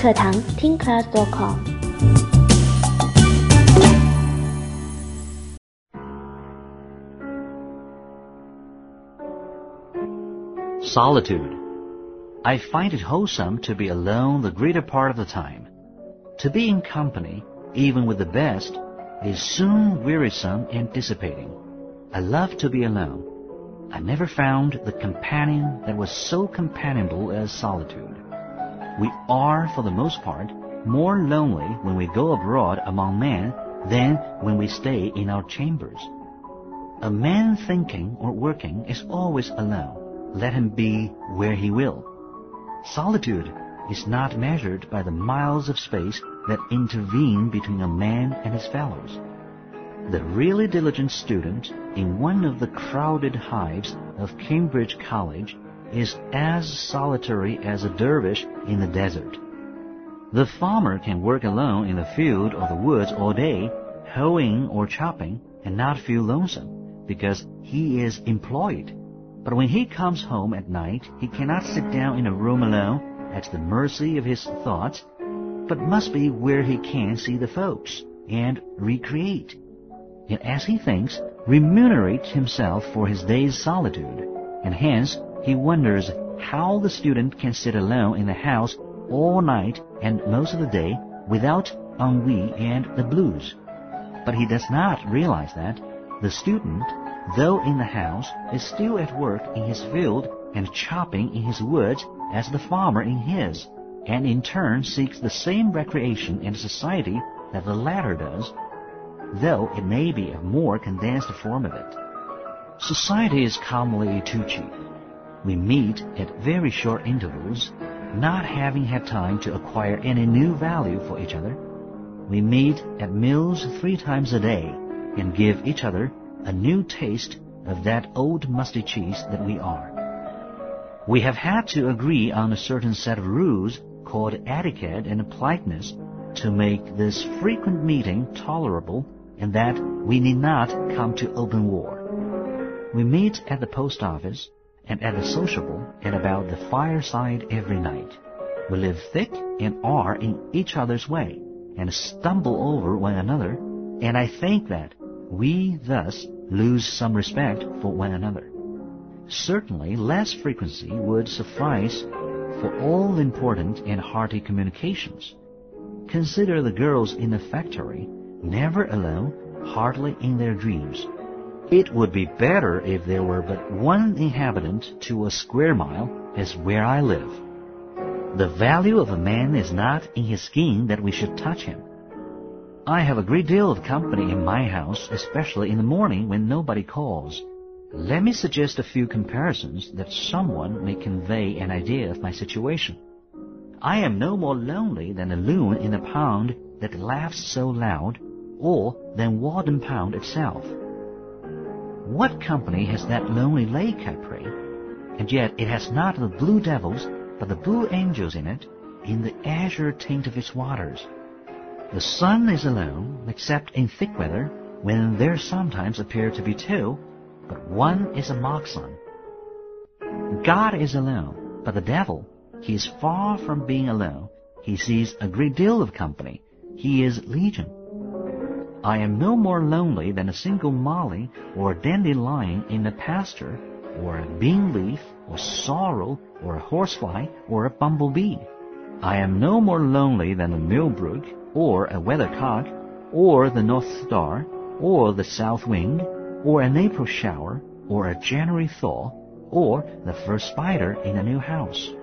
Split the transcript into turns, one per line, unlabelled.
课堂 TeenClass.com。
Solitude. I find it wholesome to be alone the greater part of the time. To be in company, even with the best, is soon wearisome and dissipating. I love to be alone. I never found the companion that was so companionable as solitude. We are, for the most part, more lonely when we go abroad among men than when we stay in our chambers. A man thinking or working is always alone. Let him be where he will. Solitude is not measured by the miles of space that intervene between a man and his fellows. The really diligent student in one of the crowded hives of Cambridge College is as solitary as a dervish in the desert. The farmer can work alone in the field or the woods all day, hoeing or chopping, and not feel lonesome, because he is employed. But when he comes home at night, he cannot sit down in a room alone at the mercy of his thoughts, but must be where he can see the folks and recreate, and as he thinks, remunerate himself for his day's solitude. And hence he wonders how the student can sit alone in the house all night and most of the day without ennui and the blues. But he does not realize that the student, though in the house, is still at work in his field and chopping in his woods as the farmer in his, and in turn seeks the same recreation and society that the latter does, though it may be a more condensed form of it. Society is commonly too cheap. We meet at very short intervals, not having had time to acquire any new value for each other. We meet at meals 3 times a day and give each other a new taste of that old musty cheese that we are. We have had to agree on a certain set of rules called etiquette and politeness to make this frequent meeting tolerable, and that we need not come to open war. We meet at the post office and at the sociable and about the fireside every night. We live thick and are in each other's way and stumble over one another, and I think that we thus lose some respect for one another. Certainly less frequency would suffice for all important and hearty communications. Consider the girls in the factory, never alone, hardly in their dreams. It would be better if there were but one inhabitant to a square mile, as where I live. The value of a man is not in his skin that we should touch him. I have a great deal of company in my house, especially in the morning when nobody calls. Let me suggest a few comparisons that someone may convey an idea of my situation. I am no more lonely than a loon in a pond that laughs so loud, or than Walden Pond itself. What company has that lonely lake, I pray? And yet it has not the blue devils, but the blue angels in it, in the azure tint of its waters. The sun is alone, except in thick weather, when there sometimes appear to be 2, but one is a mock sun. God is alone, but the devil, he is far from being alone. He sees a great deal of company. He is legion. I am no more lonely than a single molly or a dandelion in a pasture, or a bean leaf, or sorrel, or a horsefly, or a bumblebee. I am no more lonely than a millbrook, or a weathercock, or the north star, or the south wind, or an April shower, or a January thaw, or the first spider in a new house.